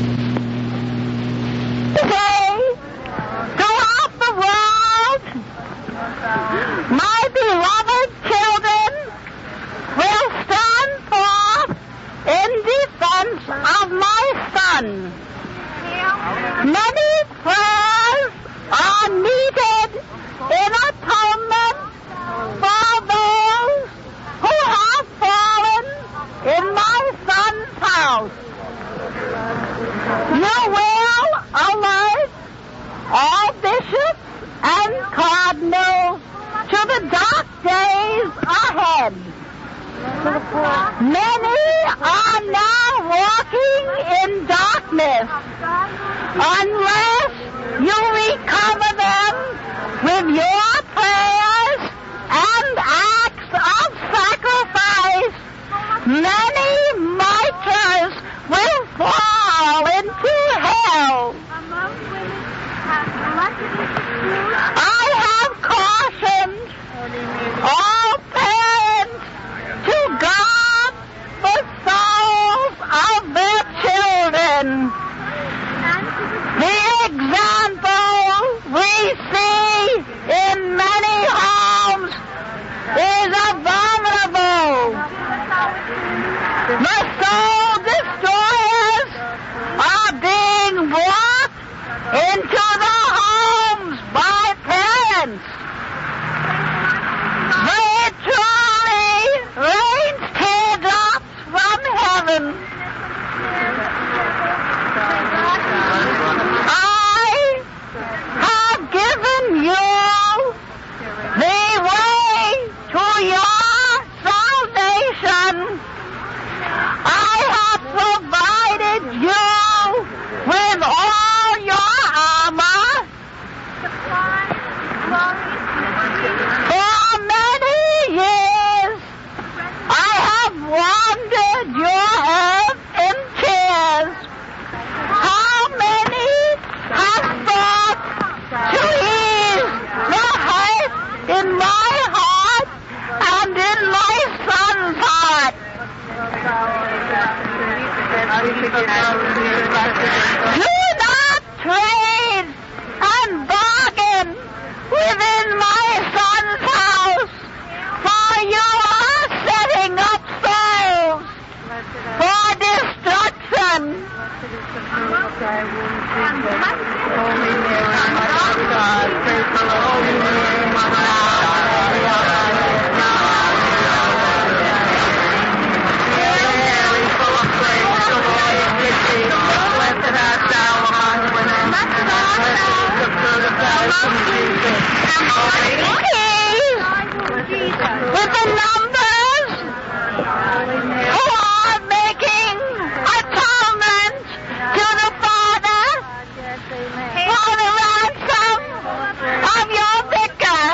Today, throughout the world, my beloved children will stand forth in defense of my Son. Many prayers are needed in atonement for those who have fallen in my Son's house. You will alert all bishops and cardinals to the dark days ahead. Many are now walking in darkness unless you recover them with your prayers and acts of sacrifice. Many miters will fall into hell. I have cautioned all parents to guard the souls of their children. The example we see in many homes is abominable. The soul destroyers are being brought into the homes by parents. It truly rains teardrops from heaven. I have given you the way to your salvation. I have provided you with all your armor. For many years, I have wandered your earth in tears. How many have thought to ease the hurt in my heart and in my Son's heart? Do not trade and bargain within my Son's house, for you are setting up souls for destruction. With the numbers who are making atonement to the Father for the ransom of your vicar.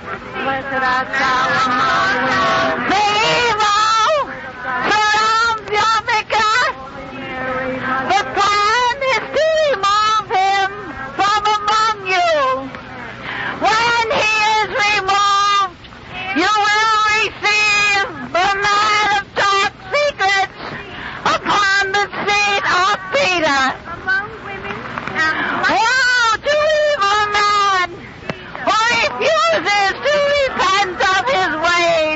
The evil surrounds your vicar. The plan is to remove him from among you. When he is removed, you will receive the man of dark secrets upon the seat of Peter. Woe to evil man who refuses to repent of his ways.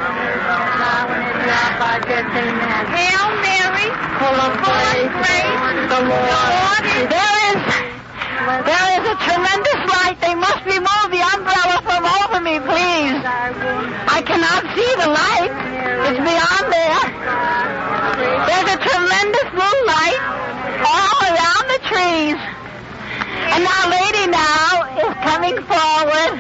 Hail Mary, full of grace, the Lord is... There is a tremendous light. They must remove the umbrella from over me, please. I cannot see the light. It's beyond there. There's a tremendous moonlight all around the trees. And Our Lady now is coming forward.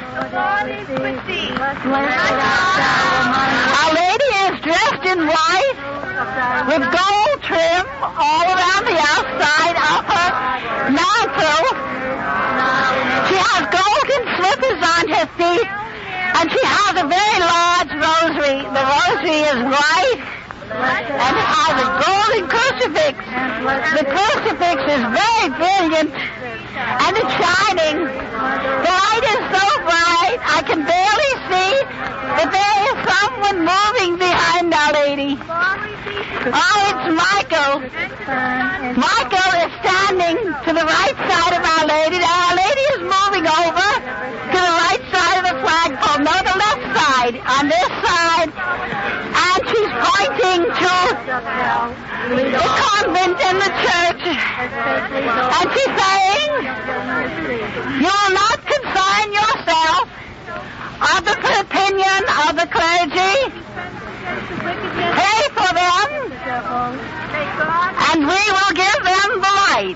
Our Lady is dressed in white with gold trim all around the outside of her mantle. She has golden slippers on her feet, and she has a very large rosary. The rosary is white and it has a golden crucifix. The crucifix is very brilliant and it's shining. The light is so bright I can barely see that there is someone moving behind Our Lady. Oh, it's Michael. Michael is standing to the right side of Our Lady. Our Lady is moving over to the right side of the flagpole. No, the left side. On this side. And she's pointing to the convent and the church. And she's saying, you will not concern yourself of the opinion of the clergy. Pray for them, and we will give them the light.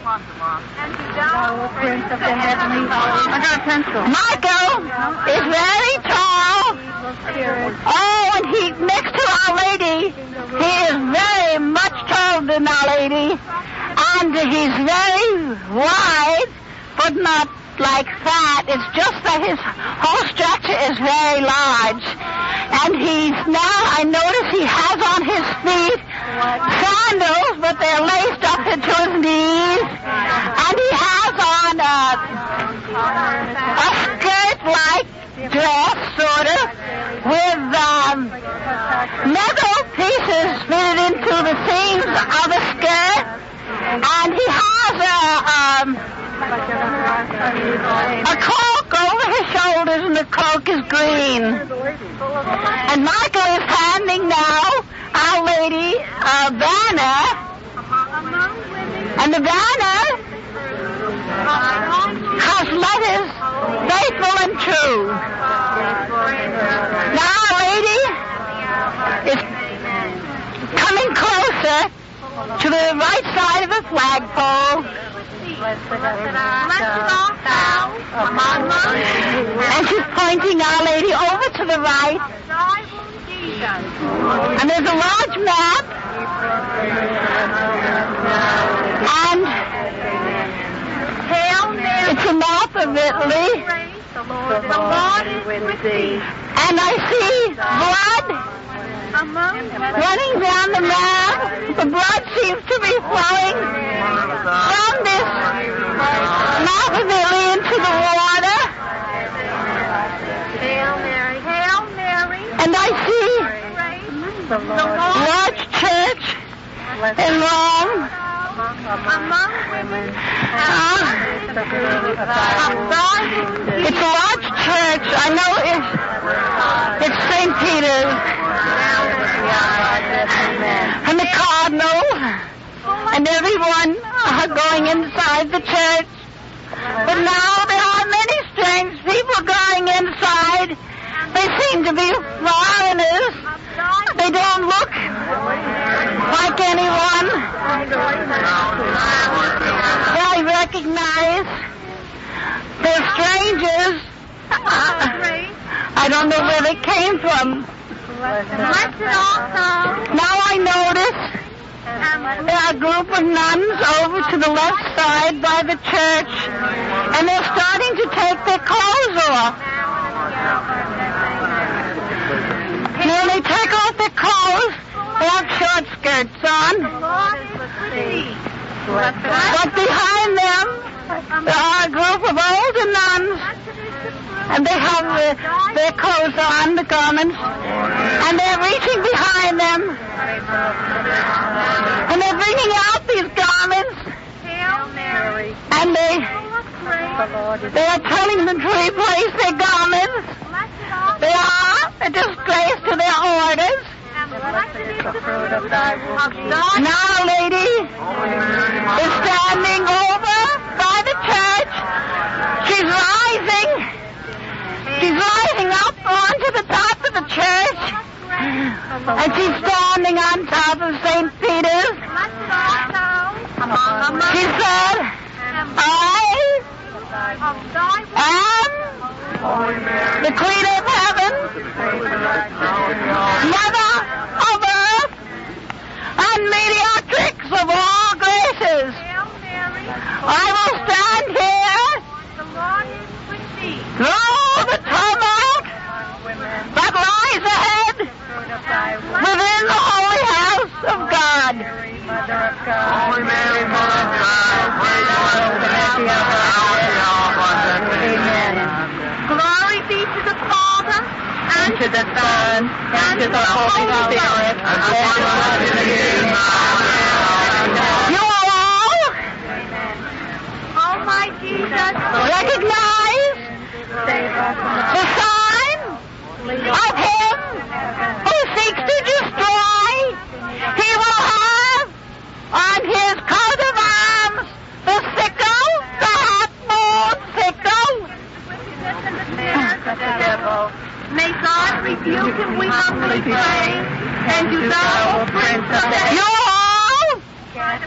Michael is very tall. Oh, and next to Our Lady, he is very much taller than Our Lady. And he's very wide, but not like fat. It's just that his whole structure is very large. And I notice he has on his feet sandals, but they're laced up into his knees. And he has on a skirt-like dress, sort of, with metal pieces fitted into the seams of the skirt. And he has a cloak over his shoulders, and the cloak is green. And Michael is handing now Our Lady a banner, and the banner has letters, faithful and true. Now Our Lady is coming closer to the right side of the flagpole. And she's pointing Our Lady over to the right. And there's a large map. And it's a map of Italy. And I see blood running down the map. The blood seems to be flowing from this map of Italy into the water. Hail Mary, Hail Mary. And I see a large church in Rome. Among women. It's a large church. I know it's St. Peter's. And the cardinal and everyone are going inside the church. But now there are many strange people going inside. They seem to be foreigners. They don't look like anyone that I recognize. They're strangers. I don't know where they came from. Now I notice there are a group of nuns over to the left side by the church, and they're starting to take their clothes off. And when they take off their clothes, they have short skirts on. But behind them, there are a group of older nuns, and they have their clothes on, the garments, and they're reaching behind them, and they're bringing out these garments, and they are telling them to replace their garments. They are a disgrace to their orders. Now Our Lady is standing over by the church. She's rising. She's rising up onto the top of the church. And she's standing on top of St. Peter's. She said, I am the Queen of Heaven, Mother of Earth, and Mediatrix of all graces. I will stand here through the tumult that lies ahead within the holy house of God. Holy Mary, Mother of God, pray for us. Amen. Glory be to the Father, And to the Son, and to the Holy Spirit, as it was in the beginning, now and forever. You all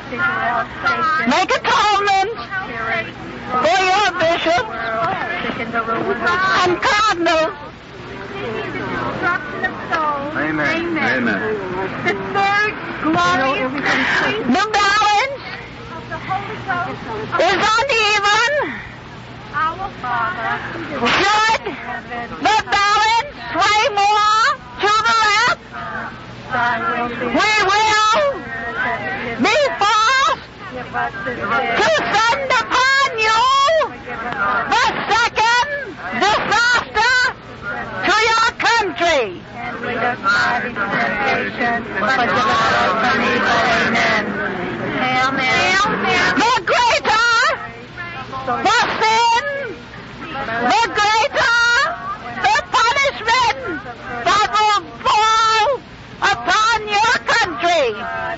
Make atonement for your bishops and cardinals. Amen. Amen. The third glorious mystery The balance is uneven. our Father, Should the balance sway more to the left, we will be forced to send upon you the second disaster to your country. Hail Mary, The greater the sin, the greater the punishment that will fall upon your country.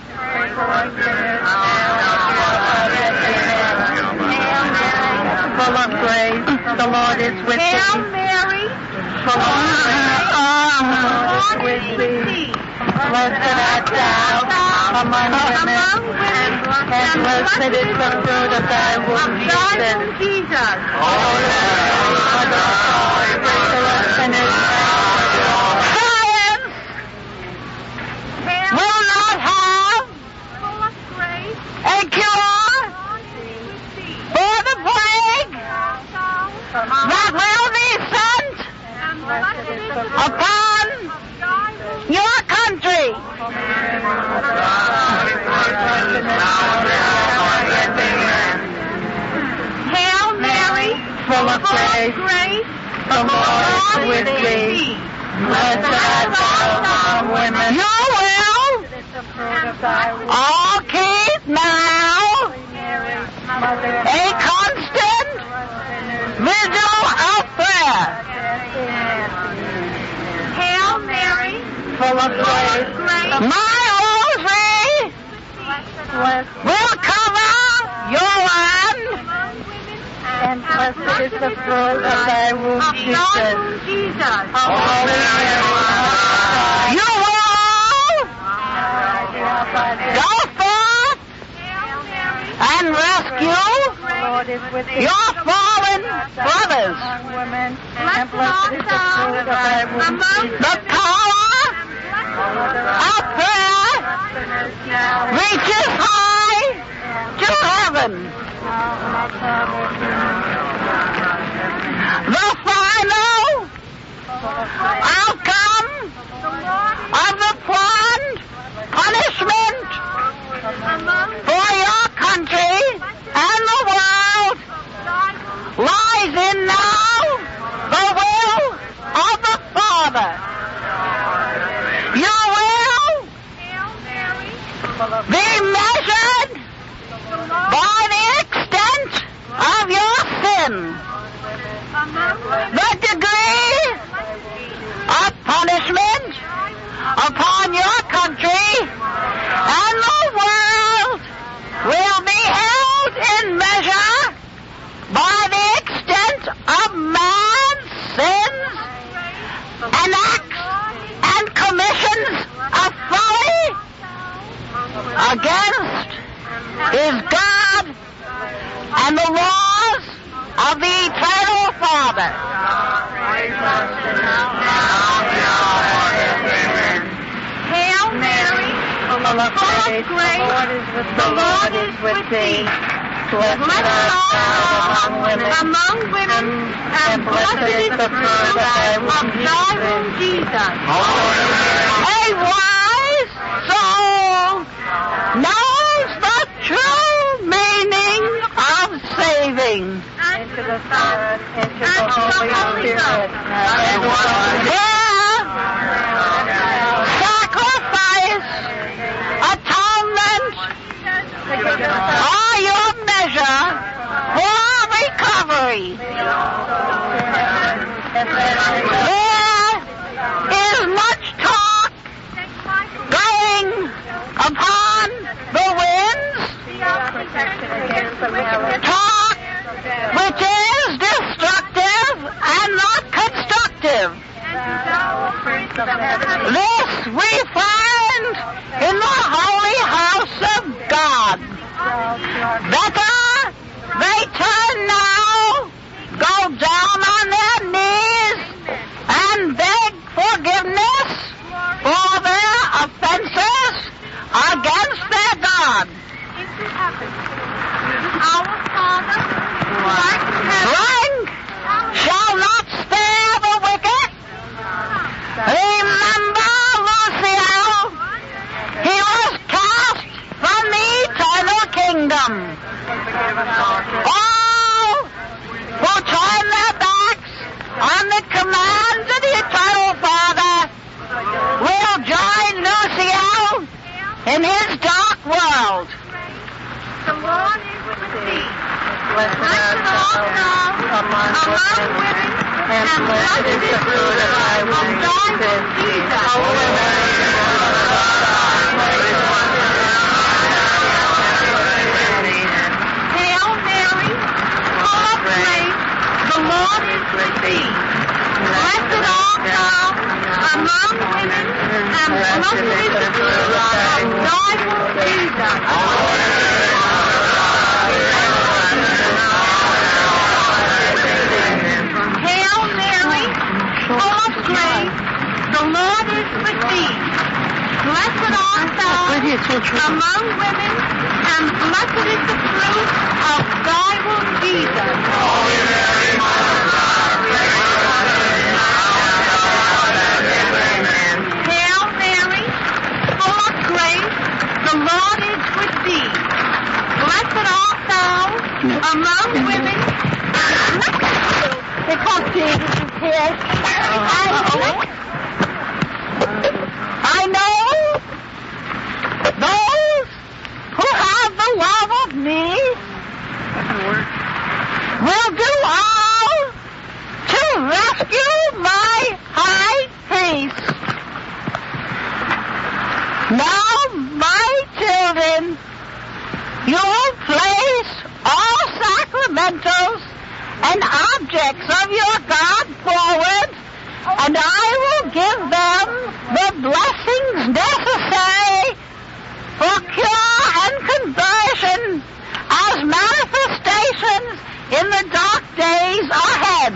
Full of grace, the Lord is with Hail thee. Mary, Full of grace, the Lord is with thee. Blessed art thou among women, and blessed is the fruit of thy womb, Jesus. Jesus. Holy Mary, Mother of God, pray for us sinners now. Science Hail, will not have full of grace, a cure for the plague that will be sent and blessed is the upon your country. Hail Mary, Full of grace, the Lord is with thee. Blessed art thou among women, You will all keep now a constant vigil of prayer. Hail Mary, full of grace, My rosary blessed will cover your land. and blessed is the fruit of thy womb, Jesus. Jesus. Holy Mary, You will go forth Hail Mary, and rescue the Lord is with thee. your fallen brothers. Among women, and blessed is the fruit of thy womb, Jesus. The power of prayer reaches high to heaven. The final outcome of the planned punishment for your country and the world lies in now the will of the Father. You will be measured by the extent of your sin. The degree of punishment upon your country and the world will be held in measure by the extent of man's sins and acts and commissions of folly against his God and the laws of the eternal Father. Hail Mary, Full of grace, the Lord is with thee. Blessed art thou among women, and blessed is the fruit of thy womb, Jesus. A wise soul knows the true meaning of saving. Into the Son, into the Holy Spirit, and one Where sacrifice, atonement are your measure for recovery. There is much talk going upon the winds, talk which is destructive and not constructive. This we find in the holy house of God. Better they turn now, go down on their knees, and beg forgiveness for their offenses against their God. Our Father, who art in heaven, Drink shall not spare the wicked. Remember Luciel. He was cast from the eternal kingdom. All who turn their backs on the commands of the eternal Father will join Luciel in his dark world. the Lord is with thee. Blessed art thou among women, and blessed is the fruit of thy womb, Jesus. Holy Mary, Hail Mary, full of grace, the Lord is with thee. Blessed art thou among women, and blessed is the fruit of thy womb, Jesus. Hail Mary, full of grace, the Lord is with thee. Blessed art thou among women, and blessed is the fruit of thy womb, Jesus. Hail Mary, full of grace, the Lord is with thee. Blessed art thou among women, Because Jesus is here. I know those who have the love of me will do all to rescue my high priest. Now, my children, you will place all sacramentals and objects of your God forward, and I will give them the blessings necessary for cure and conversion as manifestations in the dark days ahead.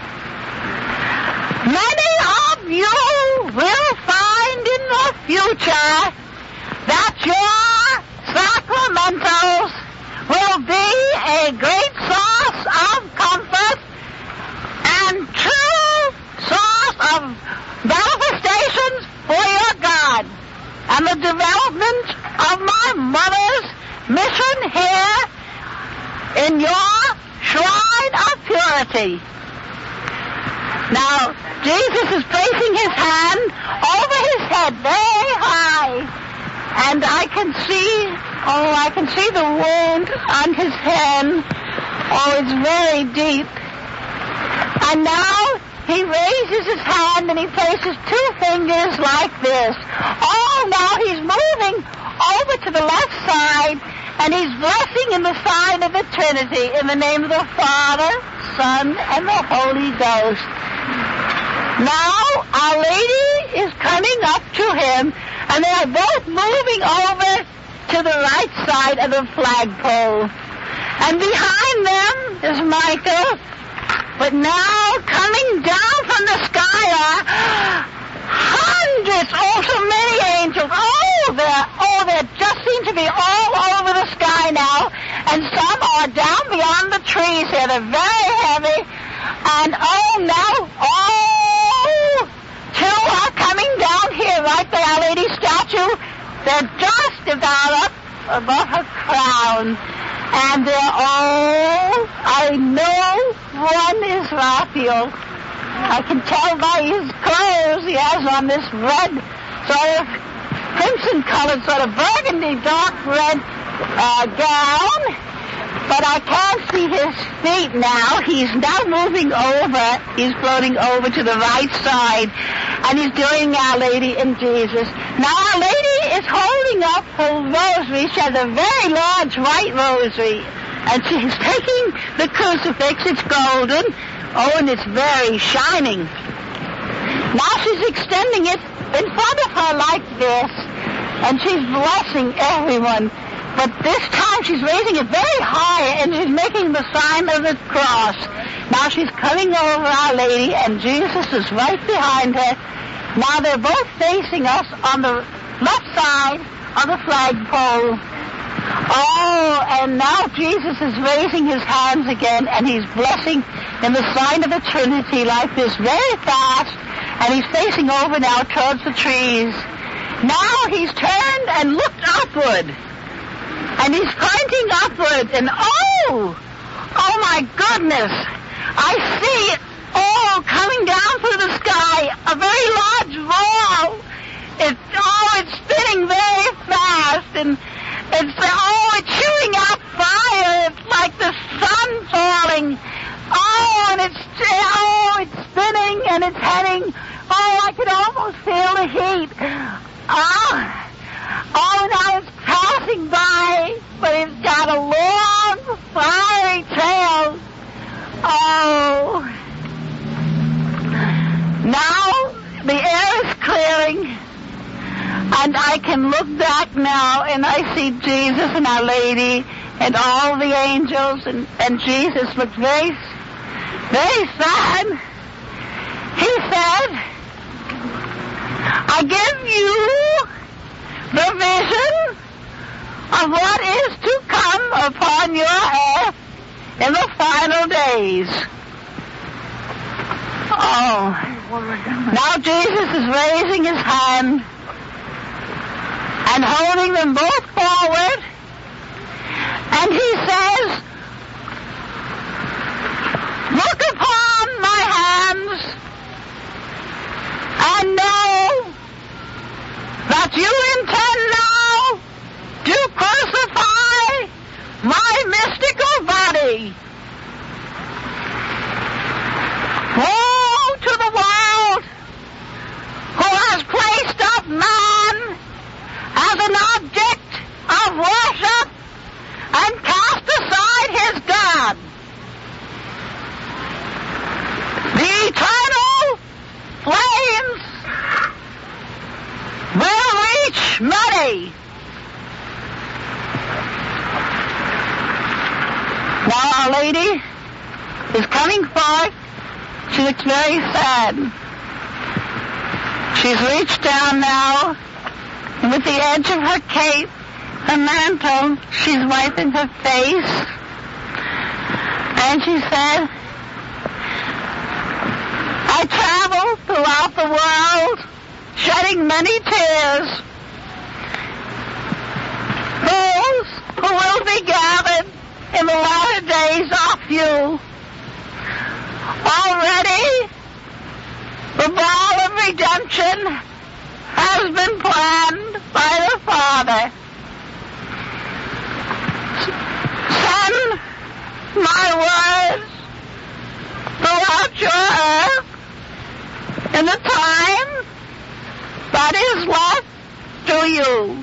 Many of you will find in the future that your sacramentals will be a great source of comfort and true source of manifestations for your God and the development of my mother's mission here in your shrine of purity. Now, Jesus is placing his hand over his head very high, and I can see the wound on his hand. Oh, it's very deep. And now he raises his hand and he places two fingers like this. Oh, now he's moving over to the left side, and he's blessing in the sign of the Trinity in the name of the Father, Son, and the Holy Ghost. Now, Our Lady is coming up to him, and they are both moving over to the right side of the flagpole. And behind them is Michael, but now coming down from the sky are hundreds, so many angels. There just seem to be all over the sky now, and some are down beyond the trees here. They're very heavy, and two are coming down here, right by Our Lady's statue. They're just about up above her crown, and I know one is Raphael. I can tell by his clothes he has on this red, sort of crimson-colored, sort of burgundy, dark red gown. But I can't see his feet now. He's now moving over. He's floating over to the right side, and he's doing Our Lady and Jesus. Now, Our Lady is holding up her rosary. She has a very large white rosary, and she's taking the crucifix. It's golden. Oh, and it's very shining. Now she's extending it in front of her like this, and she's blessing everyone. But this time she's raising it very high, and she's making the sign of the cross. Now she's coming over Our Lady, and Jesus is right behind her. Now they're both facing us on the left side of the flagpole. Oh, and now Jesus is raising his hands again, and he's blessing in the sign of the Trinity like this very fast, and he's facing over now towards the trees. Now he's turned and looked upward, and he's pointing upward, and oh my goodness, I see it all coming down through the sky, a very large ball. It's spinning very fast, and it's shooting out fire. It's like the sun falling. And it's spinning, and it's heading. I could almost feel the heat. Now it's passing by, but it's got a long, fiery trail. Now the air is clearing, and I can look back now, and I see Jesus and Our Lady and all the angels, and Jesus looked very, very sad. He said, I give you the vision of what is to come upon your earth in the final days. Now Jesus is raising his hand and holding them both forward, and he says, look upon my hands and know that you intend now to crucify my mystical body. Woe to the world who has placed up man as an object of worship and cast aside his God. The eternal flames will reach many. Now Our Lady is coming forth. She looks very sad. She's reached down now, and with the edge of her cape, her mantle, she's wiping her face. And she said, I travel throughout the world, shedding many tears. Those who will be gathered in the latter days of you. Already, the ball of redemption has been planned by the Father. Send my words throughout your earth in the time that is left to you.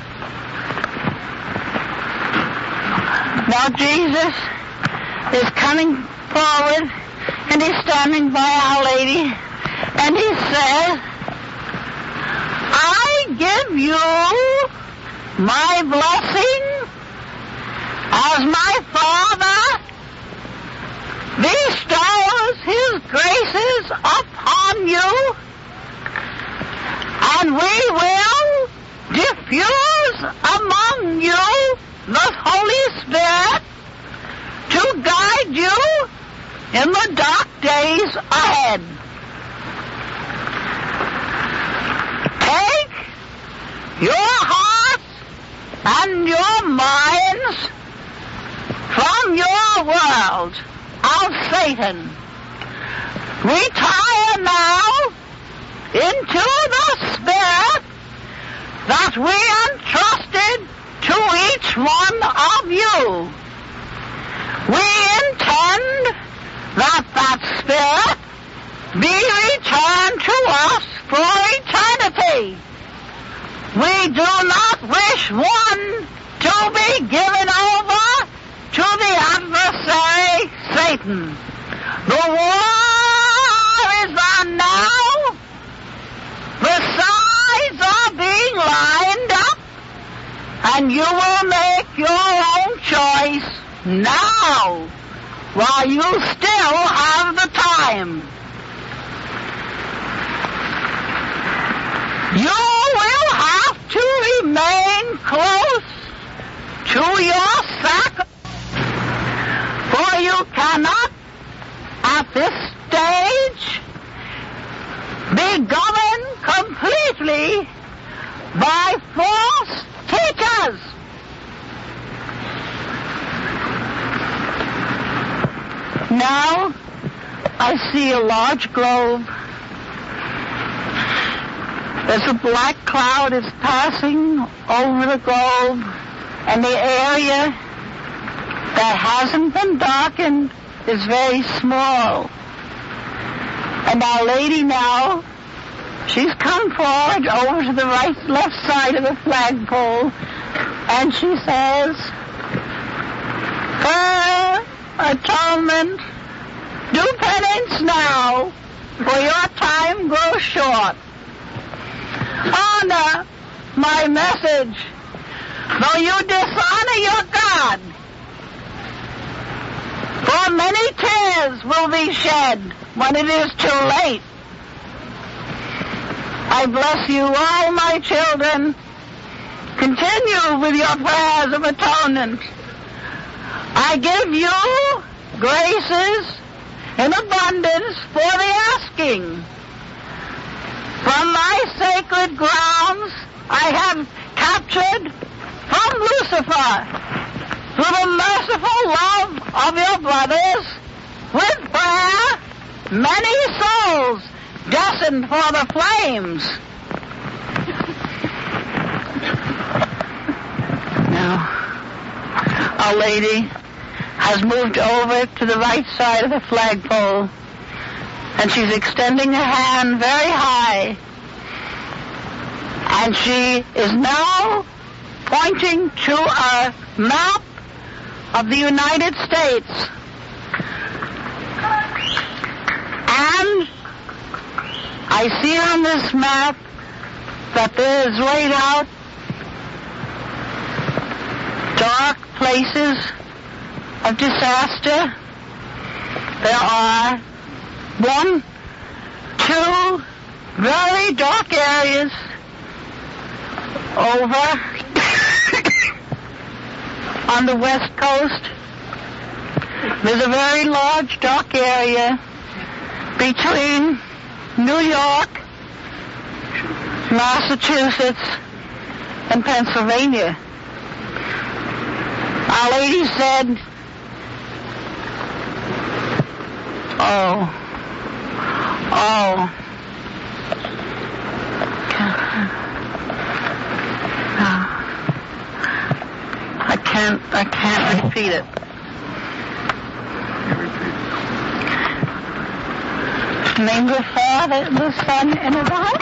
Now Jesus is coming forward, and he's standing by Our Lady, and he says, I give you my blessing as my Father bestows his graces upon you, and we will diffuse among you the Holy Spirit to guide you in the dark days ahead. Take your hearts and your minds from your world of Satan. Retire now into the Spirit that we entrusted to each one of you. We intend that Spirit be returned to us for eternity. We do not wish one to be given over to the adversary, Satan. The war is on now. The sides are being lined up, and you will make your own choice now, while you still have the time. You will have to remain close to your sacrament, for you cannot, at this stage, be governed completely by false teachers. Now, I see a large globe. There's a black cloud is passing over the globe, and the area that hasn't been darkened is very small. And Our Lady now, she's come forward over to the left side of the flagpole, and she says, "Prayer, atonement, do penance now, for your time grows short. Honor my message, though you dishonor your God. For many tears will be shed when it is too late. I bless you all, my children. Continue with your prayers of atonement. I give you graces in abundance for the asking. From my sacred grounds I have captured from Lucifer, through the merciful love of your brothers, with prayer, many souls destined for the flames." Now, Our Lady has moved over to the right side of the flagpole, and she's extending her hand very high, and she is now pointing to a map of the United States. And I see on this map that there is laid out dark places of disaster. There are 1, 2 very dark areas over on the west coast. There's a very large dark area between New York, Massachusetts, and Pennsylvania. Our Lady said, oh, I can't repeat it. In the name of the Father, the Son, and of the Holy